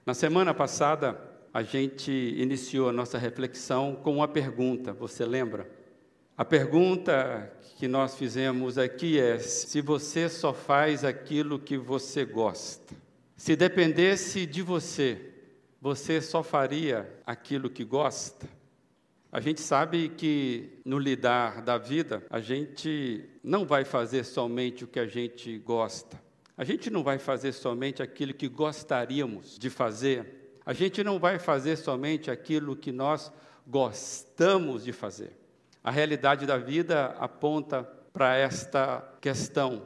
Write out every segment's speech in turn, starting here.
Na semana passada, a gente iniciou a nossa reflexão com uma pergunta, você lembra? A pergunta que nós fizemos aqui é: se você só faz aquilo que você gosta? Se dependesse de você, você só faria aquilo que gosta? A gente sabe que no lidar da vida, a gente não vai fazer somente o que a gente gosta. A gente não vai fazer somente aquilo que gostaríamos de fazer. A gente não vai fazer somente aquilo que nós gostamos de fazer. A realidade da vida aponta para esta questão.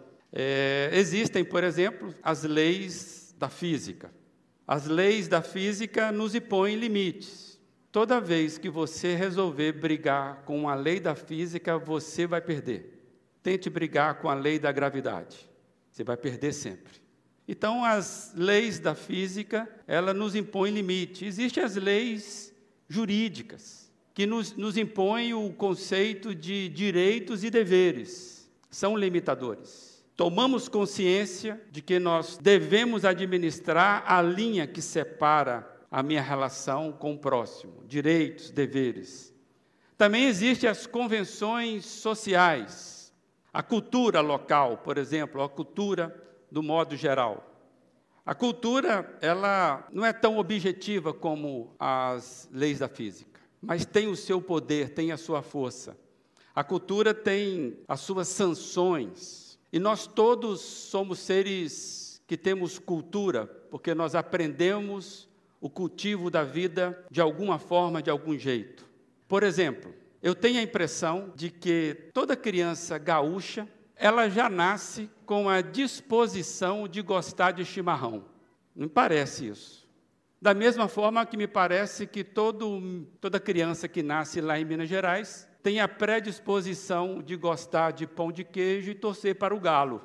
Existem, por exemplo, as leis da física. As leis da física nos impõem limites. Toda vez que você resolver brigar com a lei da física, você vai perder. Tente brigar com a lei da gravidade. Você vai perder sempre. Então, as leis da física, ela nos impõem limite. Existem as leis jurídicas, que nos impõem o conceito de direitos e deveres. São limitadores. Tomamos consciência de que nós devemos administrar a linha que separa a minha relação com o próximo. Direitos, deveres. Também existem as convenções sociais. A cultura local, por exemplo, a cultura do modo geral. A cultura, ela não é tão objetiva como as leis da física, mas tem o seu poder, tem a sua força. A cultura tem as suas sanções, e nós todos somos seres que temos cultura, porque nós aprendemos o cultivo da vida de alguma forma, de algum jeito. Por exemplo, eu tenho a impressão de que toda criança gaúcha, ela já nasce com a disposição de gostar de chimarrão. Não parece isso. Da mesma forma que me parece que toda criança que nasce lá em Minas Gerais tem a predisposição de gostar de pão de queijo e torcer para o galo.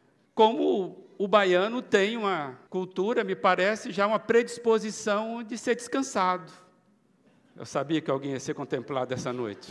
Como o baiano tem uma cultura, me parece, já uma predisposição de ser descansado. Eu sabia que alguém ia ser contemplado essa noite.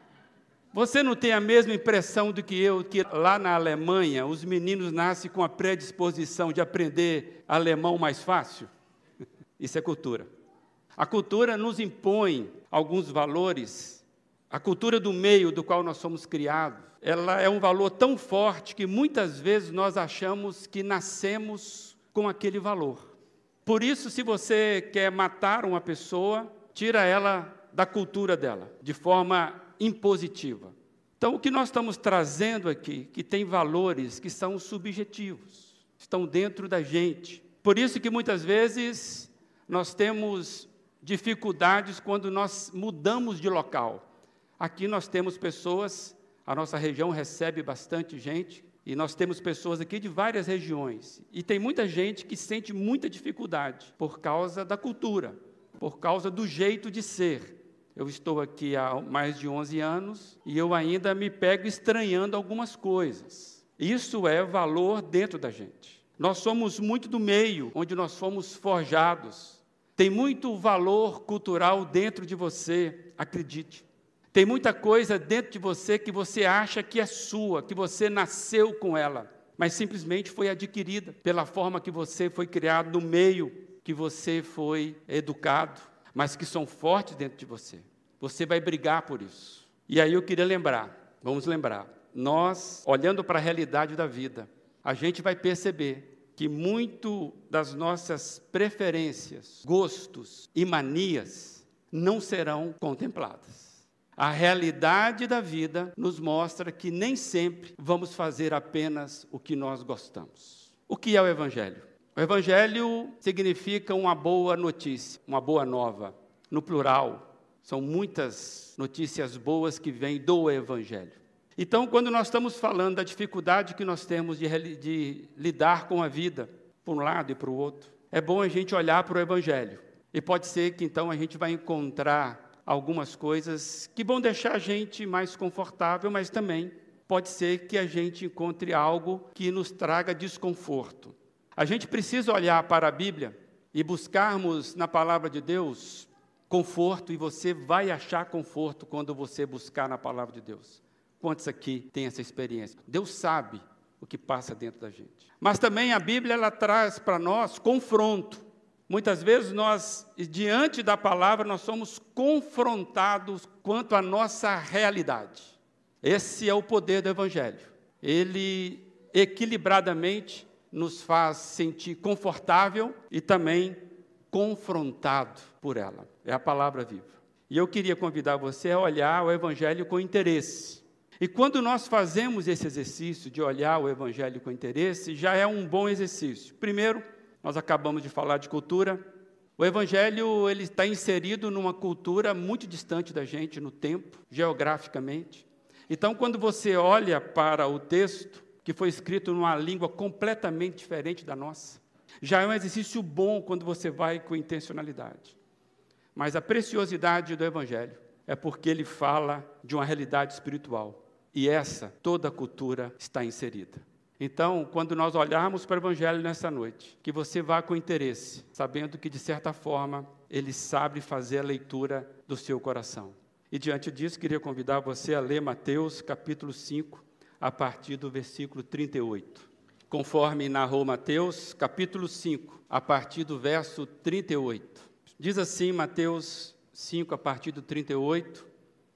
Você não tem a mesma impressão do que eu, que lá na Alemanha, os meninos nascem com a predisposição de aprender alemão mais fácil? Isso é cultura. A cultura nos impõe alguns valores. A cultura do meio do qual nós somos criados, ela é um valor tão forte que muitas vezes nós achamos que nascemos com aquele valor. Por isso, se você quer matar uma pessoa, tira ela da cultura dela, de forma impositiva. Então, o que nós estamos trazendo aqui, que tem valores que são subjetivos, estão dentro da gente. Por isso que muitas vezes nós temos dificuldades quando nós mudamos de local. Aqui nós temos pessoas, a nossa região recebe bastante gente, e nós temos pessoas aqui de várias regiões. E tem muita gente que sente muita dificuldade por causa da cultura, por causa do jeito de ser. Eu estou aqui há mais de 11 anos e eu ainda me pego estranhando algumas coisas. Isso é valor dentro da gente. Nós somos muito do meio onde nós fomos forjados. Tem muito valor cultural dentro de você, acredite. Tem muita coisa dentro de você que você acha que é sua, que você nasceu com ela, mas simplesmente foi adquirida pela forma que você foi criado, no meio que você foi educado, mas que são fortes dentro de você. Você vai brigar por isso. E aí eu queria vamos lembrar, nós, olhando para a realidade da vida, a gente vai perceber que muito das nossas preferências, gostos e manias não serão contempladas. A realidade da vida nos mostra que nem sempre vamos fazer apenas o que nós gostamos. O que é o Evangelho? O Evangelho significa uma boa notícia, uma boa nova. No plural, são muitas notícias boas que vêm do Evangelho. Então, quando nós estamos falando da dificuldade que nós temos de lidar com a vida, por um lado e para o outro, é bom a gente olhar para o Evangelho. E pode ser que, então, a gente vai encontrar algumas coisas que vão deixar a gente mais confortável, mas também pode ser que a gente encontre algo que nos traga desconforto. A gente precisa olhar para a Bíblia e buscarmos na palavra de Deus conforto, e você vai achar conforto quando você buscar na palavra de Deus. Quantos aqui têm essa experiência? Deus sabe o que passa dentro da gente. Mas também a Bíblia, ela traz para nós confronto. Muitas vezes nós, diante da palavra, nós somos confrontados quanto à nossa realidade. Esse é o poder do Evangelho. Ele, equilibradamente, nos faz sentir confortável e também confrontado por ela. É a palavra viva. E eu queria convidar você a olhar o Evangelho com interesse. E quando nós fazemos esse exercício de olhar o Evangelho com interesse, já é um bom exercício. Primeiro, nós acabamos de falar de cultura. O Evangelho ele está inserido numa cultura muito distante da gente no tempo, geograficamente. Então, quando você olha para o texto, que foi escrito numa língua completamente diferente da nossa, já é um exercício bom quando você vai com intencionalidade. Mas a preciosidade do Evangelho é porque ele fala de uma realidade espiritual. E essa, toda a cultura está inserida. Então, quando nós olharmos para o Evangelho nessa noite, que você vá com interesse, sabendo que, de certa forma, ele sabe fazer a leitura do seu coração. E, diante disso, queria convidar você a ler Mateus, capítulo 5, a partir do versículo 38. Conforme narrou Mateus, capítulo 5, a partir do verso 38. Diz assim, Mateus 5, a partir do 38,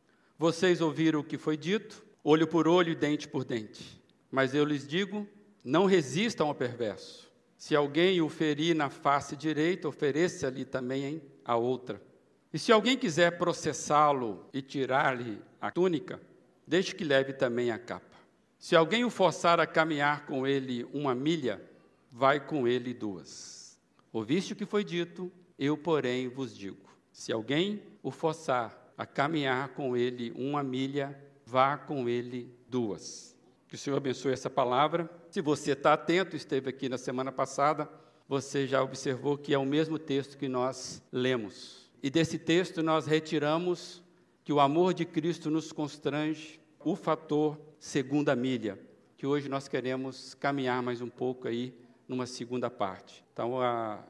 vocês ouviram o que foi dito, olho por olho e dente por dente. Mas eu lhes digo, não resistam ao perverso. Se alguém o ferir na face direita, ofereça-lhe também a outra. E se alguém quiser processá-lo e tirar-lhe a túnica, deixe que leve também a capa. Se alguém o forçar a caminhar com ele 1 milha, vai com ele 2. Ouviste o que foi dito, eu, porém, vos digo. Se alguém o forçar a caminhar com ele 1 milha, vá com ele 2. Que o Senhor abençoe essa palavra. Se você está atento, esteve aqui na semana passada, você já observou que é o mesmo texto que nós lemos. E desse texto nós retiramos que o amor de Cristo nos constrange, o fator segunda milha, que hoje nós queremos caminhar mais um pouco aí numa segunda parte. Então,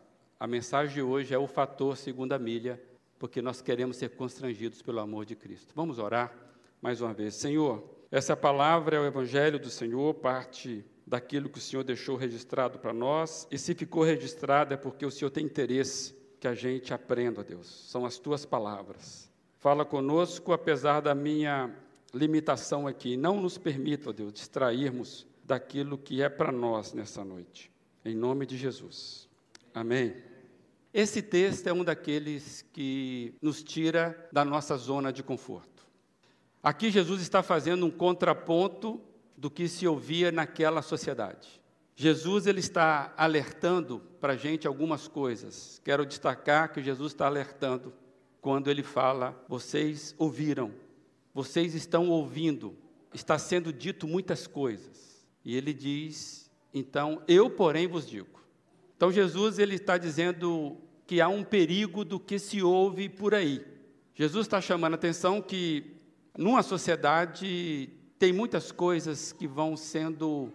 a mensagem de hoje é o fator segunda milha, porque nós queremos ser constrangidos pelo amor de Cristo. Vamos orar mais uma vez. Senhor, essa palavra é o Evangelho do Senhor, parte daquilo que o Senhor deixou registrado para nós, e se ficou registrado é porque o Senhor tem interesse que a gente aprenda, Deus. São as Tuas palavras. Fala conosco, apesar da minha limitação aqui. Não nos permita, Deus, distrairmos daquilo que é para nós nessa noite. Em nome de Jesus. Amém. Esse texto é um daqueles que nos tira da nossa zona de conforto. Aqui Jesus está fazendo um contraponto do que se ouvia naquela sociedade. Jesus ele está alertando para a gente algumas coisas. Quero destacar que Jesus está alertando quando ele fala, vocês ouviram, vocês estão ouvindo, está sendo dito muitas coisas. E ele diz, então, eu, porém, vos digo. Então, Jesus ele está dizendo que há um perigo do que se ouve por aí. Jesus está chamando a atenção que, numa sociedade, tem muitas coisas que vão sendo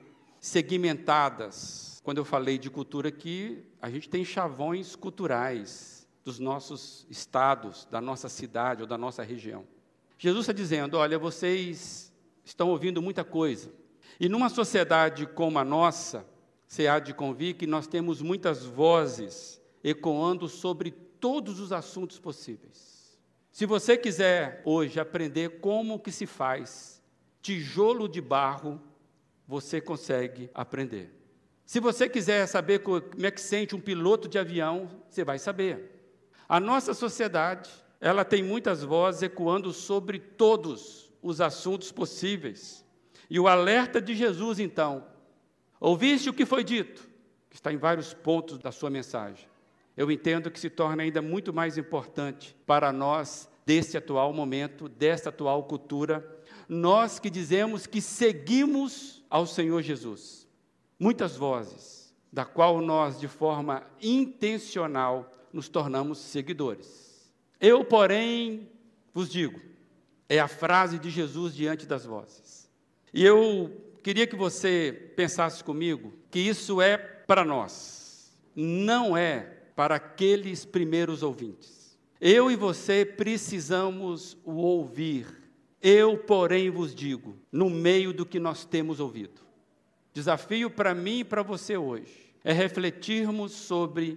segmentadas. Quando eu falei de cultura aqui, a gente tem chavões culturais dos nossos estados, da nossa cidade ou da nossa região. Jesus está dizendo, olha, vocês estão ouvindo muita coisa. E numa sociedade como a nossa, você há de convir que nós temos muitas vozes ecoando sobre todos os assuntos possíveis. Se você quiser hoje aprender como que se faz tijolo de barro, você consegue aprender. Se você quiser saber como é que sente um piloto de avião, você vai saber. A nossa sociedade, ela tem muitas vozes ecoando sobre todos os assuntos possíveis. E o alerta de Jesus, então, ouviste o que foi dito? Que está em vários pontos da sua mensagem. Eu entendo que se torna ainda muito mais importante para nós, desse atual momento, desta atual cultura, nós que dizemos que seguimos ao Senhor Jesus. Muitas vozes, da qual nós, de forma intencional, nos tornamos seguidores. Eu, porém, vos digo, é a frase de Jesus diante das vozes. E eu queria que você pensasse comigo que isso é para nós, não é para aqueles primeiros ouvintes. Eu e você precisamos o ouvir. Eu, porém, vos digo, no meio do que nós temos ouvido. Desafio para mim e para você hoje é refletirmos sobre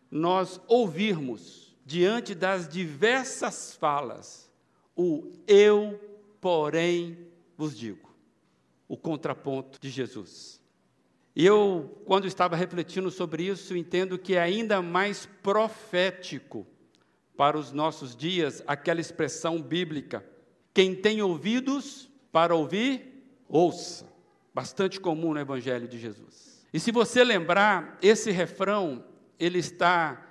nós ouvirmos, diante das diversas falas, o eu, porém, vos digo, o contraponto de Jesus. E eu, quando estava refletindo sobre isso, entendo que é ainda mais profético para os nossos dias aquela expressão bíblica: quem tem ouvidos para ouvir, ouça. Bastante comum no Evangelho de Jesus. E se você lembrar, esse refrão, ele está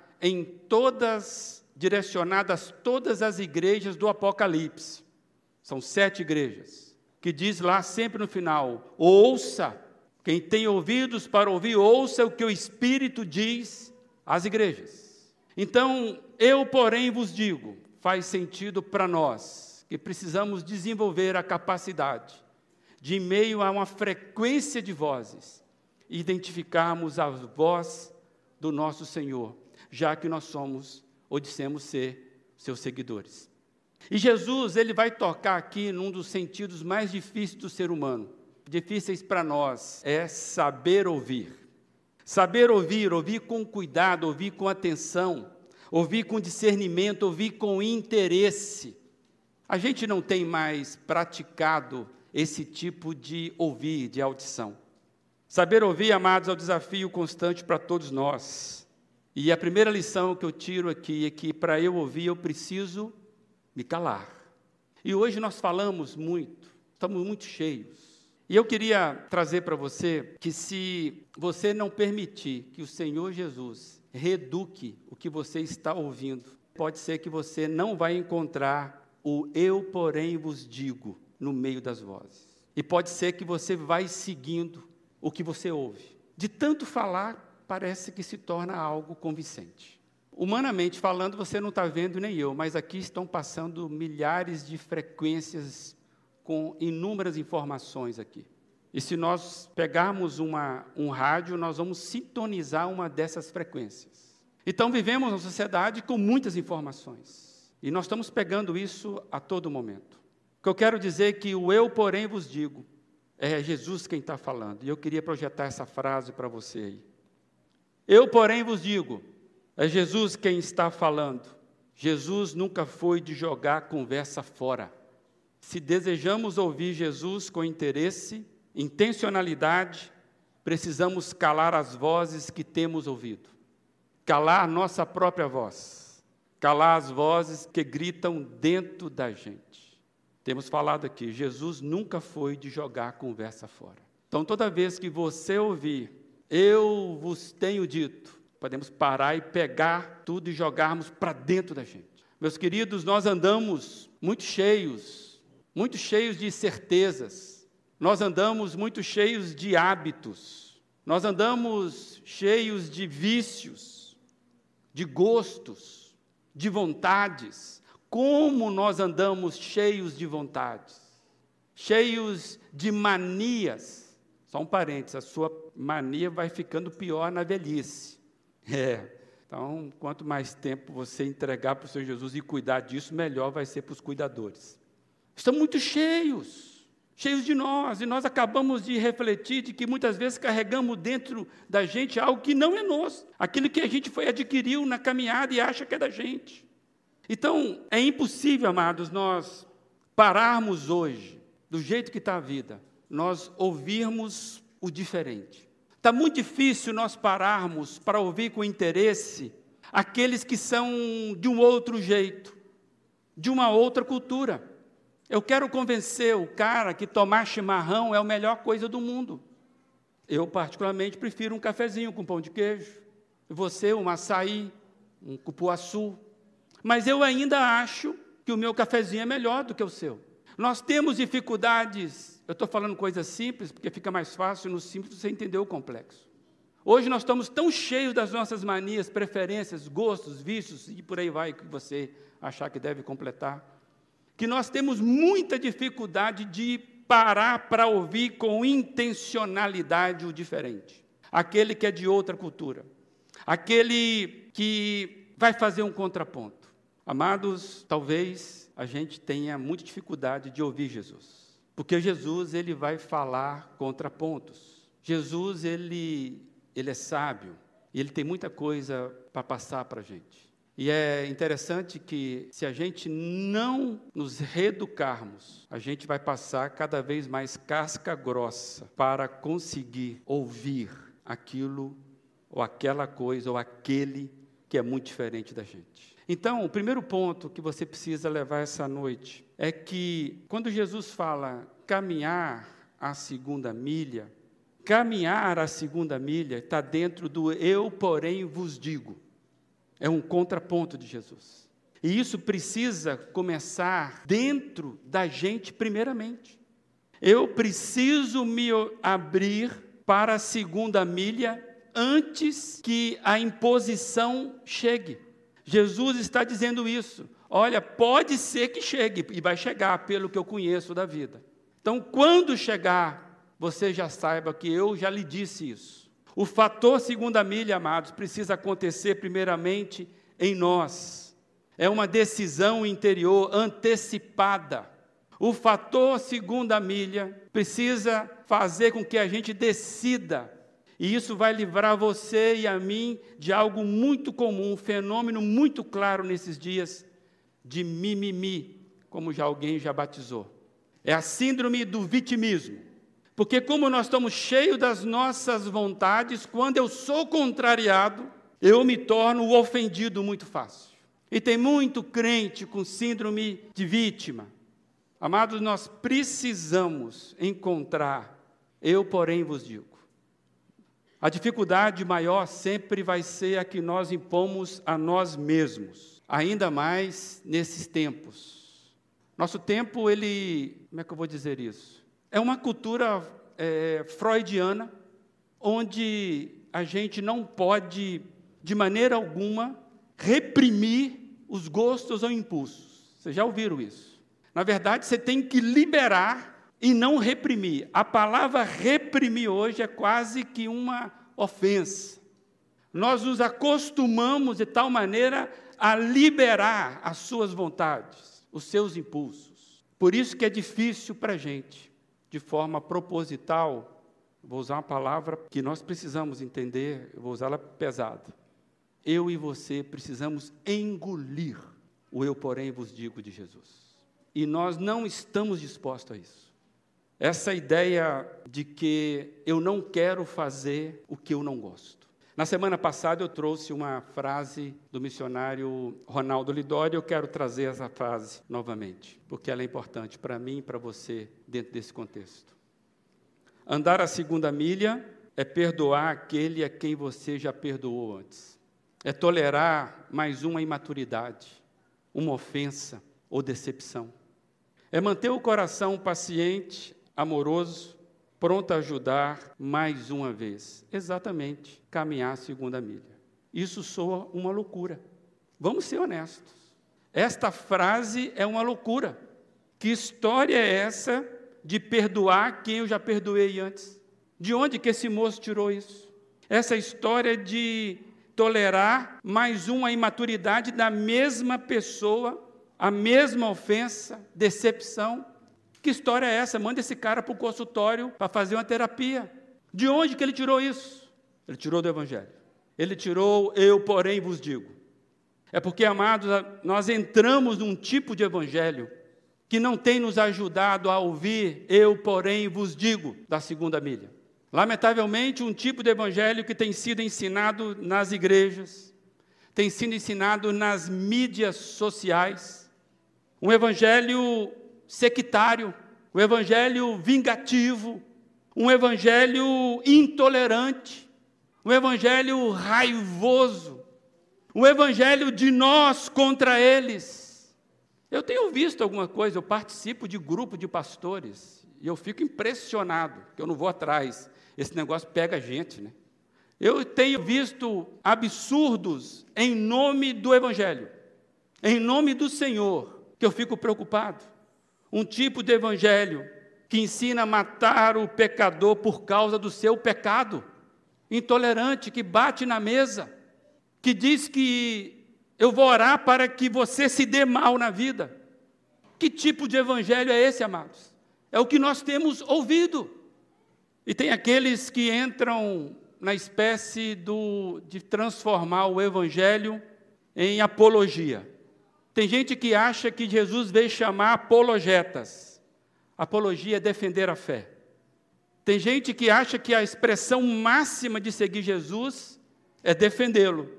direcionadas todas as igrejas do Apocalipse. São 7 igrejas, que diz lá sempre no final: ouça, quem tem ouvidos para ouvir, ouça o que o Espírito diz às igrejas. Então, eu, porém, vos digo, faz sentido para nós, que precisamos desenvolver a capacidade de, em meio a uma frequência de vozes, identificarmos a voz do nosso Senhor, já que nós somos, ou dissemos ser, seus seguidores. E Jesus, ele vai tocar aqui num dos sentidos mais difíceis do ser humano, difíceis para nós, é saber ouvir. Saber ouvir, ouvir com cuidado, ouvir com atenção, ouvir com discernimento, ouvir com interesse. A gente não tem mais praticado esse tipo de ouvir, de audição. Saber ouvir, amados, é um desafio constante para todos nós. E a primeira lição que eu tiro aqui é que para eu ouvir eu preciso me calar. E hoje nós falamos muito, estamos muito cheios. E eu queria trazer para você que se você não permitir que o Senhor Jesus reeduque o que você está ouvindo, pode ser que você não vai encontrar o eu, porém, vos digo no meio das vozes. E pode ser que você vai seguindo o que você ouve. De tanto falar, parece que se torna algo convincente. Humanamente falando, você não está vendo nem eu, mas aqui estão passando milhares de frequências com inúmeras informações aqui. E se nós pegarmos um rádio, nós vamos sintonizar uma dessas frequências. Então, vivemos uma sociedade com muitas informações. E nós estamos pegando isso a todo momento. O que eu quero dizer é que o eu, porém, vos digo, é Jesus quem está falando. E eu queria projetar essa frase para você aí. Eu, porém, vos digo, é Jesus quem está falando. Jesus nunca foi de jogar a conversa fora. Se desejamos ouvir Jesus com interesse, intencionalidade, precisamos calar as vozes que temos ouvido. Calar nossa própria voz. Calar as vozes que gritam dentro da gente. Temos falado aqui, Jesus nunca foi de jogar a conversa fora. Então, toda vez que você ouvir, eu vos tenho dito, podemos parar e pegar tudo e jogarmos para dentro da gente. Meus queridos, nós andamos muito cheios de certezas. Nós andamos muito cheios de hábitos. Nós andamos cheios de vícios, de gostos, de vontades. Como nós andamos cheios de vontades, cheios de manias. Só um parênteses, a sua mania vai ficando pior na velhice. Então, quanto mais tempo você entregar para o Senhor Jesus e cuidar disso, melhor vai ser para os cuidadores. Estamos muito cheios de nós, e nós acabamos de refletir de que muitas vezes carregamos dentro da gente algo que não é nosso, aquilo que a gente adquiriu na caminhada e acha que é da gente. Então, é impossível, amados, nós pararmos hoje, do jeito que está a vida, nós ouvirmos o diferente. Está muito difícil nós pararmos para ouvir com interesse aqueles que são de um outro jeito, de uma outra cultura. Eu quero convencer o cara que tomar chimarrão é a melhor coisa do mundo. Eu, particularmente, prefiro um cafezinho com pão de queijo. Você, um açaí, um cupuaçu. Mas eu ainda acho que o meu cafezinho é melhor do que o seu. Nós temos dificuldades, eu estou falando coisas simples, porque fica mais fácil no simples você entender o complexo. Hoje nós estamos tão cheios das nossas manias, preferências, gostos, vícios, e por aí vai, que você achar que deve completar, que nós temos muita dificuldade de parar para ouvir com intencionalidade o diferente. Aquele que é de outra cultura. Aquele que vai fazer um contraponto. Amados, talvez a gente tenha muita dificuldade de ouvir Jesus, porque Jesus, ele vai falar contrapontos. Jesus, ele é sábio, E Ele tem muita coisa para passar para a gente. E é interessante que, se a gente não nos reeducarmos, a gente vai passar cada vez mais casca grossa para conseguir ouvir aquilo, ou aquela coisa, ou aquele que é muito diferente da gente. Então, o primeiro ponto que você precisa levar essa noite é que, quando Jesus fala caminhar a segunda milha, caminhar a segunda milha está dentro do eu, porém, vos digo. É um contraponto de Jesus. E isso precisa começar dentro da gente primeiramente. Eu preciso me abrir para a segunda milha antes que a imposição chegue. Jesus está dizendo isso. Olha, pode ser que chegue, e vai chegar pelo que eu conheço da vida. Então, quando chegar, você já saiba que eu já lhe disse isso. O fator segunda milha, amados, precisa acontecer primeiramente em nós. É uma decisão interior antecipada. O fator segunda milha precisa fazer com que a gente decida. E isso vai livrar você e a mim de algo muito comum, um fenômeno muito claro nesses dias, de mimimi, como alguém já batizou. É a síndrome do vitimismo. Porque como nós estamos cheios das nossas vontades, quando eu sou contrariado, eu me torno o ofendido muito fácil. E tem muito crente com síndrome de vítima. Amados, nós precisamos encontrar, eu porém vos digo. A dificuldade maior sempre vai ser a que nós impomos a nós mesmos, ainda mais nesses tempos. Nosso tempo, como é que eu vou dizer isso? É uma cultura freudiana, onde a gente não pode, de maneira alguma, reprimir os gostos ou impulsos. Vocês já ouviram isso? Na verdade, você tem que liberar e não reprimir. A palavra reprimir hoje é quase que uma ofensa. Nós nos acostumamos de tal maneira a liberar as suas vontades, os seus impulsos. Por isso que é difícil para a gente, de forma proposital, vou usar uma palavra que nós precisamos entender, eu vou usá-la pesada. Eu e você precisamos engolir o eu, porém, vos digo de Jesus. E nós não estamos dispostos a isso. Essa ideia de que eu não quero fazer o que eu não gosto. Na semana passada eu trouxe uma frase do missionário Ronaldo Lidório, eu quero trazer essa frase novamente, porque ela é importante para mim e para você dentro desse contexto. Andar a segunda milha é perdoar aquele a quem você já perdoou antes. É tolerar mais uma imaturidade, uma ofensa ou decepção. É manter o coração paciente, amoroso, pronto a ajudar mais uma vez. Exatamente, caminhar a segunda milha. Isso soa uma loucura. Vamos ser honestos. Esta frase é uma loucura. Que história é essa de perdoar quem eu já perdoei antes? De onde que esse moço tirou isso? Essa história de tolerar mais uma imaturidade da mesma pessoa, a mesma ofensa, decepção. Que história é essa? Manda esse cara para o consultório para fazer uma terapia. De onde que ele tirou isso? Ele tirou do Evangelho. Ele tirou, eu, porém, vos digo. É porque, amados, nós entramos num tipo de Evangelho que não tem nos ajudado a ouvir, eu, porém, vos digo, da segunda milha. Lamentavelmente, um tipo de Evangelho que tem sido ensinado nas igrejas, tem sido ensinado nas mídias sociais, um Evangelho sectário, um evangelho vingativo, um evangelho intolerante, um evangelho raivoso, um evangelho de nós contra eles. Eu tenho visto alguma coisa, eu participo de grupo de pastores, e eu fico impressionado, que eu não vou atrás, esse negócio pega a gente, né? Eu tenho visto absurdos em nome do evangelho, em nome do Senhor, que eu fico preocupado. Um tipo de evangelho que ensina a matar o pecador por causa do seu pecado, intolerante, que bate na mesa, que diz que eu vou orar para que você se dê mal na vida. Que tipo de evangelho é esse, amados? É o que nós temos ouvido. E tem aqueles que entram na espécie de transformar o Evangelho em apologia. Tem gente que acha que Jesus veio chamar apologetas. Apologia é defender a fé. Tem gente que acha que a expressão máxima de seguir Jesus é defendê-lo.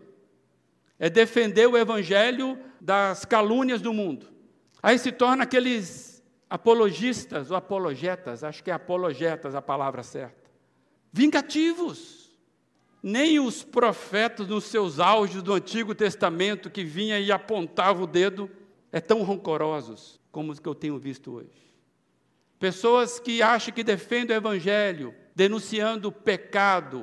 É defender o Evangelho das calúnias do mundo. Aí se torna aqueles apologistas ou apologetas, acho que é apologetas a palavra certa, vingativos. Nem os profetas nos seus auges do Antigo Testamento que vinha e apontava o dedo é tão rancorosos como os que eu tenho visto hoje. Pessoas que acham que defendem o Evangelho, denunciando o pecado,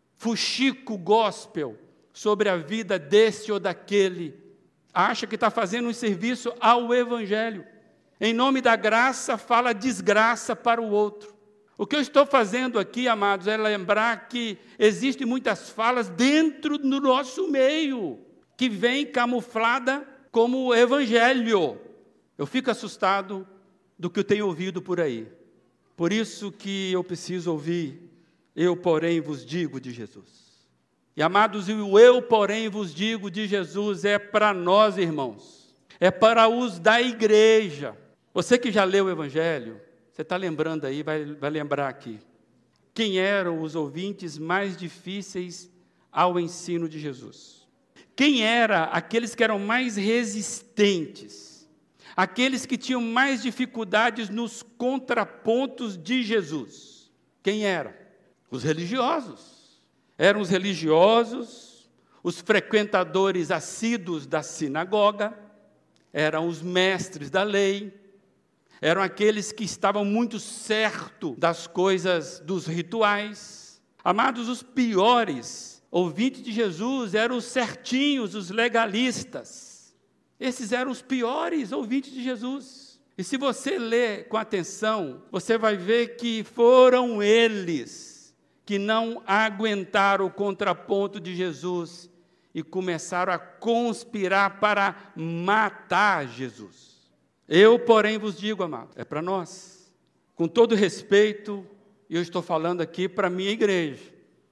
fuxico gospel sobre a vida desse ou daquele, acha que está fazendo um serviço ao Evangelho. Em nome da graça, fala desgraça para o outro. O que eu estou fazendo aqui, amados, é lembrar que existem muitas falas dentro do nosso meio, que vem camuflada como Evangelho. Eu fico assustado do que eu tenho ouvido por aí. Por isso que eu preciso ouvir, eu, porém, vos digo de Jesus. E, amados, o eu, porém, vos digo de Jesus é para nós, irmãos. É para os da igreja. Você que já leu o Evangelho, você está lembrando aí, vai lembrar aqui. Quem eram os ouvintes mais difíceis ao ensino de Jesus? Quem eram aqueles que eram mais resistentes? Aqueles que tinham mais dificuldades nos contrapontos de Jesus? Quem eram? Os religiosos. Eram os religiosos, os frequentadores assíduos da sinagoga, eram os mestres da lei, eram aqueles que estavam muito certos das coisas, dos rituais. Amados, os piores ouvintes de Jesus eram os certinhos, os legalistas. Esses eram os piores ouvintes de Jesus. E se você ler com atenção, você vai ver que foram eles que não aguentaram o contraponto de Jesus e começaram a conspirar para matar Jesus. Eu, porém, vos digo, amado, é para nós. Com todo respeito, eu estou falando aqui para a minha igreja.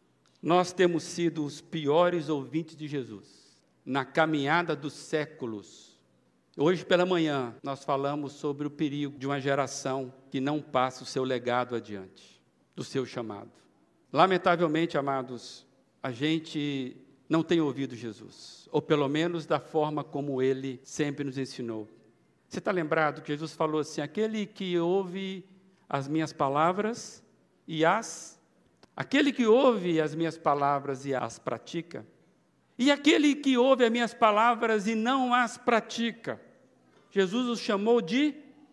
Nós temos sido os piores ouvintes de Jesus na caminhada dos séculos. Hoje pela manhã, nós falamos sobre o perigo de uma geração que não passa o seu legado adiante, do seu chamado. Lamentavelmente, amados, a gente não tem ouvido Jesus, ou pelo menos da forma como Ele sempre nos ensinou. Você está lembrado que Jesus falou assim, aquele que ouve as minhas palavras aquele que ouve as minhas palavras e as pratica, e aquele que ouve as minhas palavras e não as pratica, Jesus os chamou de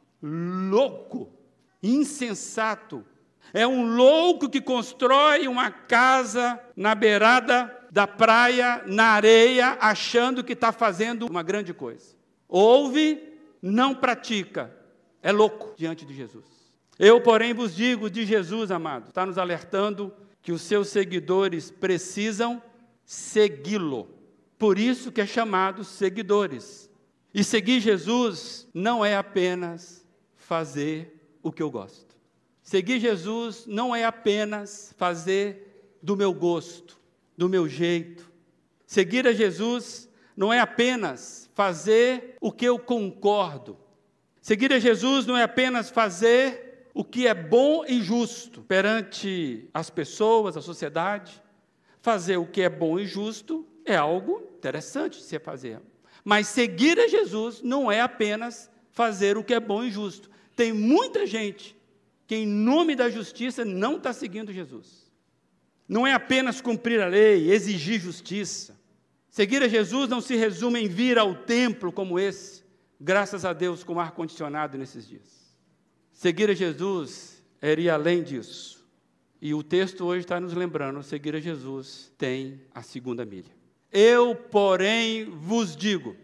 louco, insensato. É um louco que constrói uma casa na beirada da praia, na areia, achando que está fazendo uma grande coisa. Ouve, não pratica. É louco diante de Jesus. Eu, porém, vos digo de Jesus, amado, está nos alertando que os seus seguidores precisam segui-lo. Por isso que é chamado seguidores. E seguir Jesus não é apenas fazer o que eu gosto. Seguir Jesus não é apenas fazer do meu gosto, do meu jeito. Seguir a Jesus não é apenas fazer o que eu concordo. Seguir a Jesus não é apenas fazer o que é bom e justo perante as pessoas, a sociedade. Fazer o que é bom e justo é algo interessante de se fazer. Mas seguir a Jesus não é apenas fazer o que é bom e justo. Tem muita gente que em nome da justiça não está seguindo Jesus. Não é apenas cumprir a lei, exigir justiça. Seguir a Jesus não se resume em vir ao templo como esse, graças a Deus com ar-condicionado nesses dias. Seguir a Jesus é ir além disso. E o texto hoje está nos lembrando, seguir a Jesus tem a segunda milha. Eu, porém, vos digo,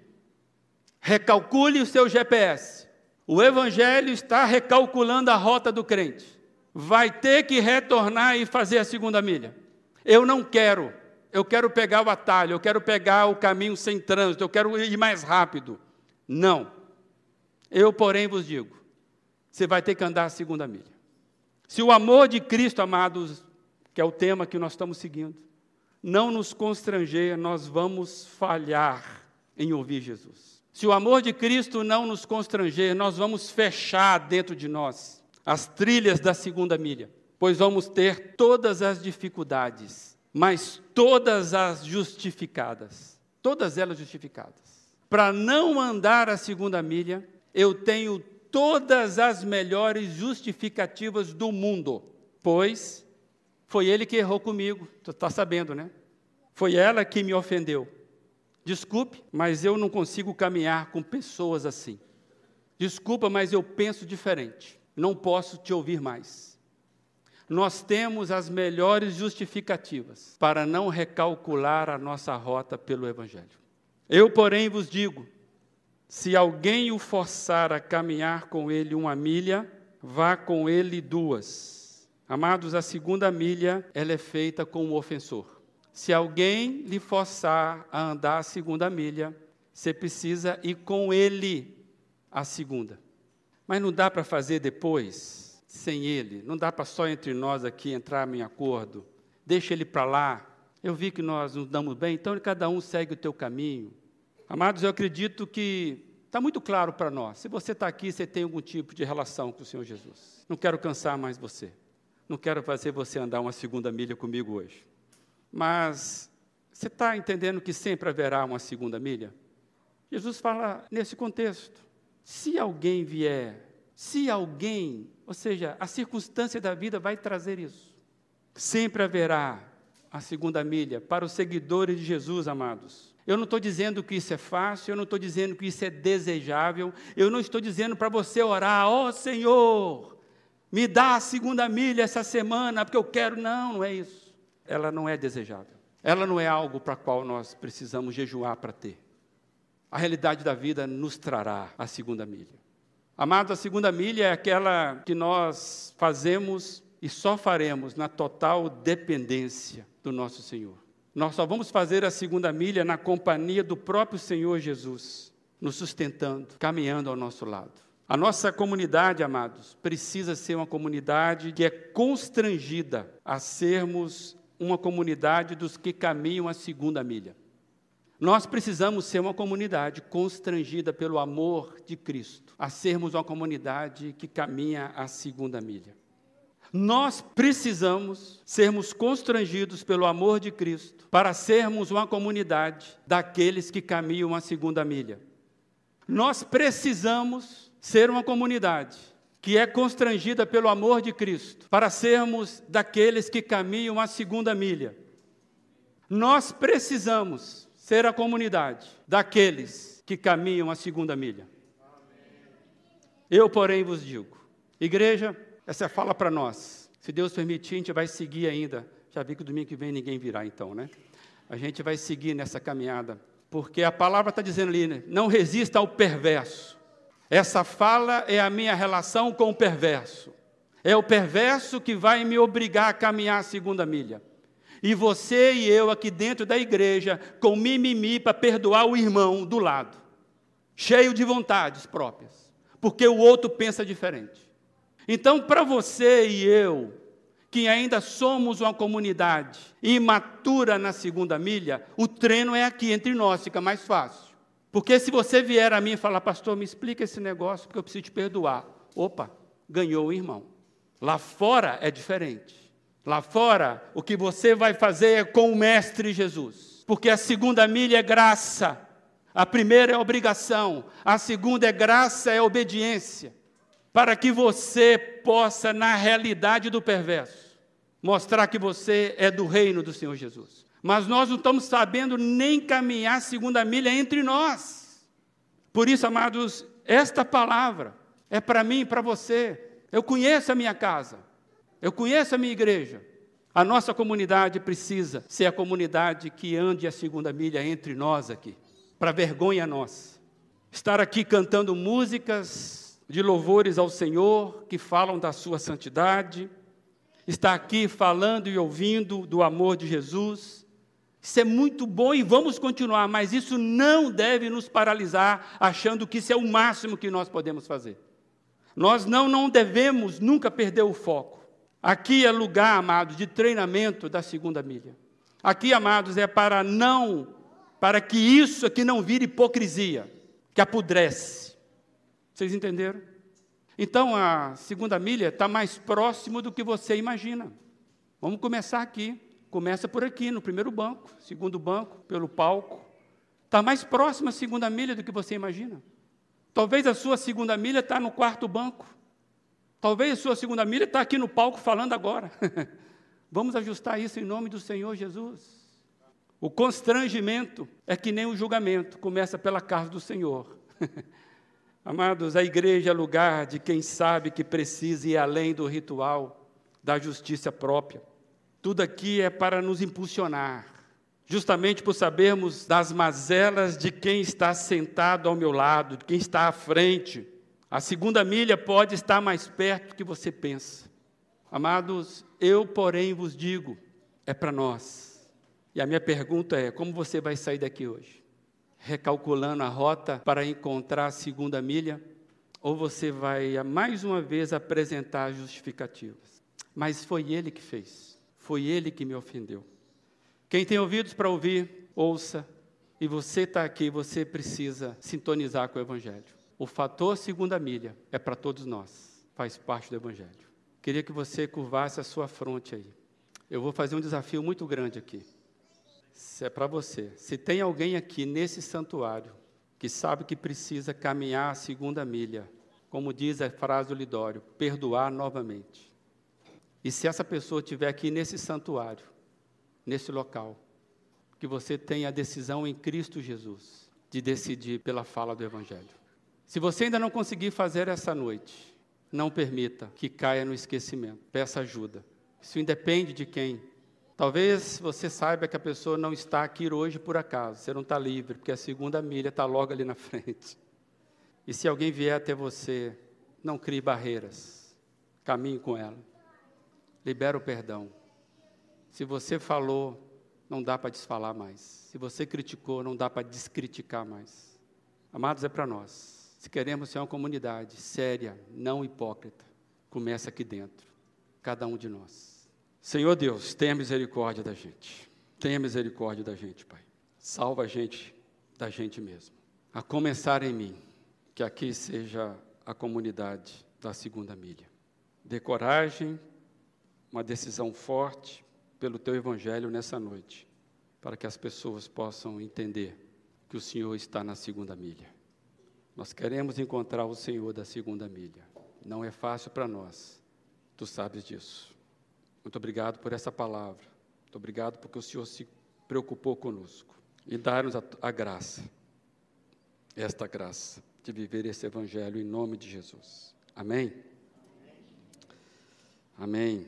recalcule o seu GPS. O Evangelho está recalculando a rota do crente. Vai ter que retornar e fazer a segunda milha. Eu não quero. Eu quero pegar o atalho, eu quero pegar o caminho sem trânsito, eu quero ir mais rápido. Não. Eu, porém, vos digo, você vai ter que andar a segunda milha. Se o amor de Cristo, amados, que é o tema que nós estamos seguindo, não nos constranger, nós vamos falhar em ouvir Jesus. Se o amor de Cristo não nos constranger, nós vamos fechar dentro de nós as trilhas da segunda milha, pois vamos ter todas as dificuldades, mas todas as justificadas, todas elas justificadas. Para não andar a segunda milha, eu tenho todas as melhores justificativas do mundo, pois foi ele que errou comigo, tu está sabendo, né? Foi ela que me ofendeu. Desculpe, mas eu não consigo caminhar com pessoas assim. Desculpa, mas eu penso diferente. Não posso te ouvir mais. Nós temos as melhores justificativas para não recalcular a nossa rota pelo Evangelho. Eu, porém, vos digo, se alguém o forçar a caminhar com ele 1 milha, vá com ele 2. Amados, a segunda milha, ela é feita com o ofensor. Se alguém lhe forçar a andar a segunda milha, você precisa ir com ele a segunda. Mas não dá para fazer depois, sem ele. Não dá para só entre nós aqui entrar em acordo. Deixa ele para lá. Eu vi que nós nos damos bem, então cada um segue o teu caminho. Amados, eu acredito que está muito claro para nós. Se você está aqui, você tem algum tipo de relação com o Senhor Jesus. Não quero cansar mais você. Não quero fazer você andar uma segunda milha comigo hoje. Mas você está entendendo que sempre haverá uma segunda milha? Jesus fala nesse contexto. Se alguém vier, ou seja, a circunstância da vida vai trazer isso. Sempre haverá a segunda milha para os seguidores de Jesus, amados. Eu não estou dizendo que isso é fácil, eu não estou dizendo que isso é desejável, eu não estou dizendo para você orar, ó Senhor, me dá a segunda milha essa semana, porque eu quero. Não, não é isso. Ela não é desejável. Ela não é algo para qual nós precisamos jejuar para ter. A realidade da vida nos trará a segunda milha. Amados, a segunda milha é aquela que nós fazemos e só faremos na total dependência do nosso Senhor. Nós só vamos fazer a segunda milha na companhia do próprio Senhor Jesus, nos sustentando, caminhando ao nosso lado. A nossa comunidade, amados, precisa ser uma comunidade que é constrangida a sermos uma comunidade dos que caminham a segunda milha. Nós precisamos ser uma comunidade constrangida pelo amor de Cristo, a sermos uma comunidade que caminha a segunda milha. Nós precisamos sermos constrangidos pelo amor de Cristo para sermos uma comunidade daqueles que caminham a segunda milha. Nós precisamos ser uma comunidade que é constrangida pelo amor de Cristo para sermos daqueles que caminham a segunda milha. Nós precisamos ser a comunidade daqueles que caminham a segunda milha. Eu, porém, vos digo, igreja, essa fala para nós. Se Deus permitir, a gente vai seguir ainda. Já vi que domingo que vem ninguém virá, então, né? A gente vai seguir nessa caminhada. Porque a palavra está dizendo ali, né? Não resista ao perverso. Essa fala é a minha relação com o perverso. É o perverso que vai me obrigar a caminhar a segunda milha. E você e eu aqui dentro da igreja, com mimimi para perdoar o irmão do lado. Cheio de vontades próprias. Porque o outro pensa diferente. Então, para você e eu, que ainda somos uma comunidade imatura na segunda milha, o treino é aqui entre nós, fica mais fácil. Porque se você vier a mim e falar, pastor, me explica esse negócio, porque eu preciso te perdoar. Opa, ganhou o irmão. Lá fora é diferente. Lá fora, o que você vai fazer é com o Mestre Jesus. Porque a segunda milha é graça. A primeira é obrigação. A segunda é graça, é obediência. Para que você possa, na realidade do perverso, mostrar que você é do reino do Senhor Jesus. Mas nós não estamos sabendo nem caminhar a segunda milha entre nós. Por isso, amados, esta palavra é para mim e para você. Eu conheço a minha casa, eu conheço a minha igreja. A nossa comunidade precisa ser a comunidade que ande a segunda milha entre nós aqui, para vergonha nossa. Estar aqui cantando músicas de louvores ao Senhor, que falam da sua santidade, está aqui falando e ouvindo do amor de Jesus. Isso é muito bom e vamos continuar, mas isso não deve nos paralisar, achando que isso é o máximo que nós podemos fazer. Nós não devemos nunca perder o foco. Aqui é lugar, amados, de treinamento da segunda milha. Aqui, amados, é para que isso aqui não vire hipocrisia, que apodrece. Vocês entenderam? Então, a segunda milha está mais próximo do que você imagina. Vamos começar aqui. Começa por aqui, no primeiro banco, segundo banco, pelo palco. Está mais próximo a segunda milha do que você imagina. Talvez a sua segunda milha está no quarto banco. Talvez a sua segunda milha está aqui no palco falando agora. Vamos ajustar isso em nome do Senhor Jesus. O constrangimento é que nem o julgamento, começa pela casa do Senhor. Amados, a igreja é lugar de quem sabe que precisa ir além do ritual, da justiça própria. Tudo aqui é para nos impulsionar, justamente por sabermos das mazelas de quem está sentado ao meu lado, de quem está à frente. A segunda milha pode estar mais perto do que você pensa. Amados, eu, porém, vos digo, é para nós. E a minha pergunta é, como você vai sair daqui hoje? Recalculando a rota para encontrar a segunda milha? Ou você vai, mais uma vez, apresentar justificativas? Mas foi Ele que fez. Foi Ele que me ofendeu. Quem tem ouvidos para ouvir, ouça. E você está aqui, você precisa sintonizar com o Evangelho. O fator segunda milha é para todos nós. Faz parte do Evangelho. Queria que você curvasse a sua fronte aí. Eu vou fazer um desafio muito grande aqui. Isso é para você. Se tem alguém aqui nesse santuário que sabe que precisa caminhar a segunda milha, como diz a frase do Lidório, perdoar novamente. E se essa pessoa estiver aqui nesse santuário, nesse local, que você tenha a decisão em Cristo Jesus, de decidir pela fala do Evangelho. Se você ainda não conseguir fazer essa noite, não permita que caia no esquecimento. Peça ajuda. Isso independe de quem. Talvez você saiba que a pessoa não está aqui hoje por acaso. Você não está livre, porque a segunda milha está logo ali na frente. E se alguém vier até você, não crie barreiras. Caminhe com ela. Libera o perdão. Se você falou, não dá para desfalar mais. Se você criticou, não dá para descriticar mais. Amados, é para nós. Se queremos ser uma comunidade séria, não hipócrita, começa aqui dentro, cada um de nós. Senhor Deus, tenha misericórdia da gente. Tenha misericórdia da gente, Pai. Salva a gente da gente mesmo. A começar em mim, que aqui seja a comunidade da segunda milha. Dê coragem, uma decisão forte pelo Teu Evangelho nessa noite, para que as pessoas possam entender que o Senhor está na segunda milha. Nós queremos encontrar o Senhor da segunda milha. Não é fácil para nós. Tu sabes disso. Muito obrigado por essa palavra. Muito obrigado porque o Senhor se preocupou conosco. E dá-nos a graça, esta graça, de viver esse Evangelho em nome de Jesus. Amém? Amém.